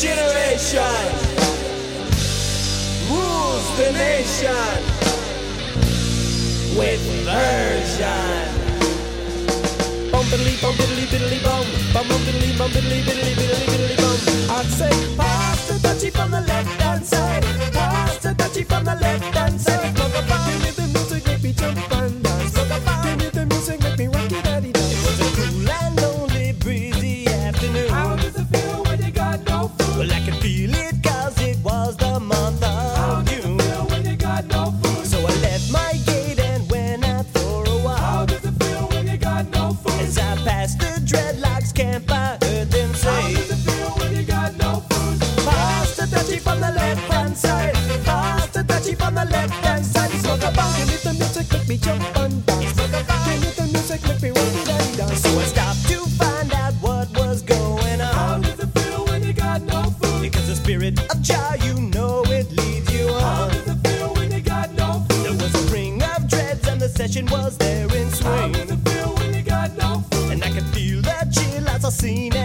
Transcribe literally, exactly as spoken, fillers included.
generation rules the nation with version. Bum biddly bum biddly biddly bum bum bum biddly bum biddly biddly biddly biddly bum. I'd say pass the touchy from the left hand side, pass the touchy from the left hand side. Give me the music, make me jump and dance. Give me the music, make me rock it, daddy dance. It was a cool and lonely, breezy afternoon. How does it feel when you got no food? Well, I can feel it 'cause it was the month of June. How does it feel when you got no food? So I left my gate and went out for a while. How does it feel when you got no food? As I passed the dreadlocks camp, I heard them say, how does it feel when you got no food? Pass the touchy from the left hand side, pass the touchy from the left hand side. Smoke a bong, give me the music, make me jump and dance. Give me the music, make me rock it and dance. So I stopped to find out what was going on. How does it feel when you got no food? Because the spirit of Jah, you know it leads you on. How does it feel when you got no food? There was a ring of dreads and the session was there in swing. How does it feel when you got no food? And I could feel the chill as I seen it.